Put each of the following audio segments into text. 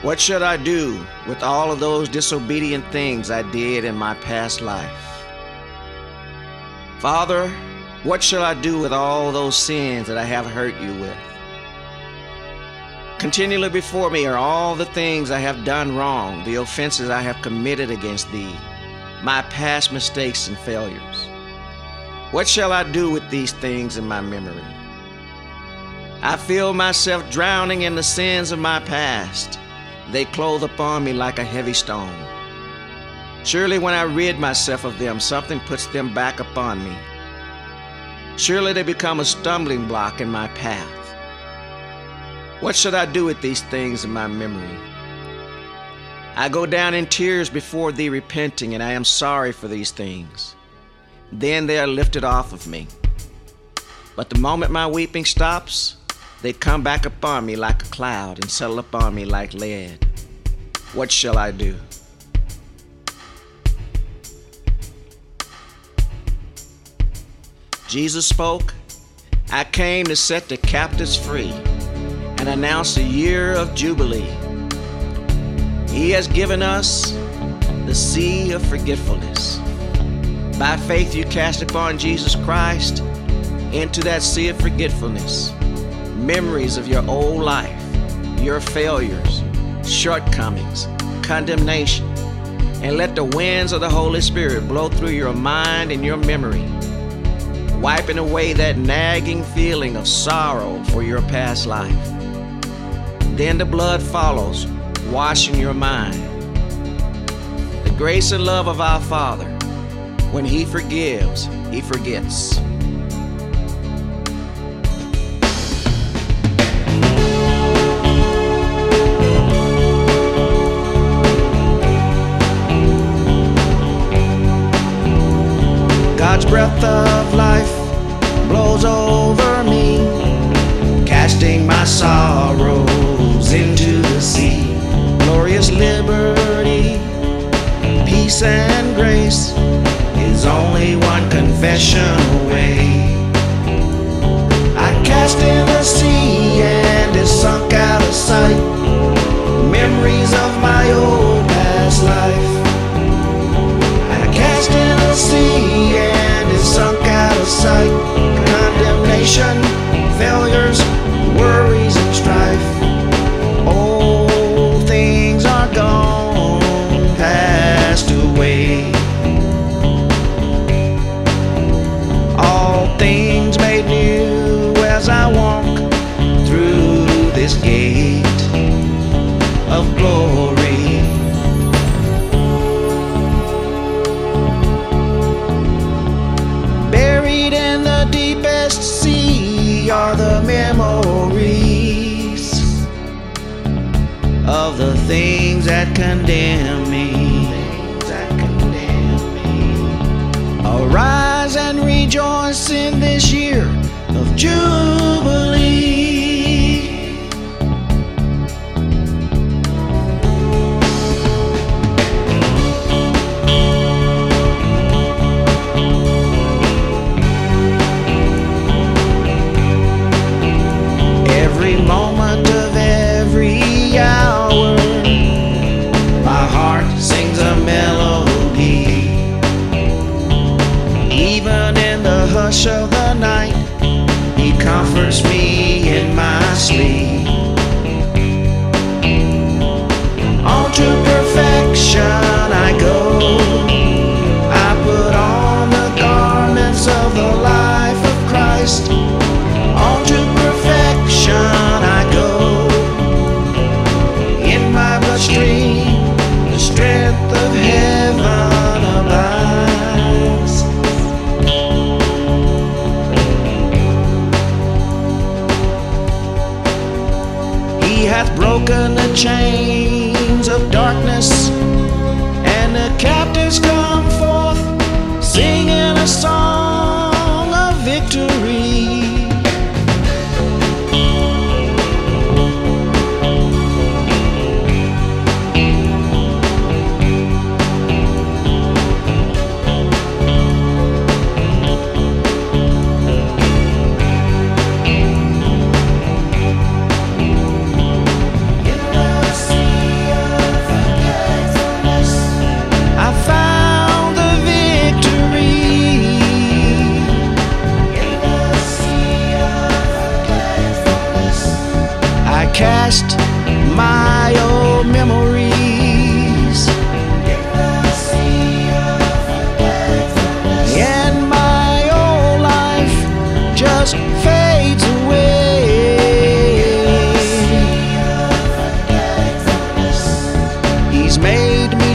What should I do with all of those disobedient things I did in my past life? Father, what shall I do with all those sins that I have hurt you with? Continually before me are all the things I have done wrong, the offenses I have committed against thee, my past mistakes and failures. What shall I do with these things in my memory? I feel myself drowning in the sins of my past. They clothe upon me like a heavy stone. Surely when I rid myself of them, something puts them back upon me. Surely they become a stumbling block in my path. What should I do with these things in my memory? I go down in tears before thee repenting, and I am sorry for these things. Then they are lifted off of me. But the moment my weeping stops, they come back upon me like a cloud and settle upon me like lead. What shall I do? Jesus spoke, I came to set the captives free and announce a year of jubilee. He has given us the sea of forgetfulness. By faith you cast upon Jesus Christ into that sea of forgetfulness memories of your old life, your failures, shortcomings, condemnation, and let the winds of the Holy Spirit blow through your mind and your memory, wiping away that nagging feeling of sorrow for your past life. Then the blood follows, washing your mind. The grace and love of our Father, when He forgives, He forgets. God's breath of life blows over me, casting my sorrows into the sea. Glorious liberty, peace and grace is only one confession away. I cast in the sea and it's sunk out of sight, memories of my old past life. I cast in the sea and it's sunk out of sight, condemnation, failures, worries and strife. Old things are gone, passed away. All things made new as I walk through this gate of glory. Buried in the deepest sea are the memories of the things that condemn me. Arise and rejoice in this year of jubilee. Every moment of every hour, my heart sings a melody. Even in the hush of the night, He comforts me in my sleep. On to perfection I go, I put on the garments of the life of Christ. On to perfection I go, in my bloodstream the strength of heaven abides. He hath broken the chains of darkness, and the captives come forth, singing a song of victory. In the sea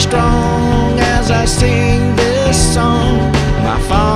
strong as I sing this song. My Father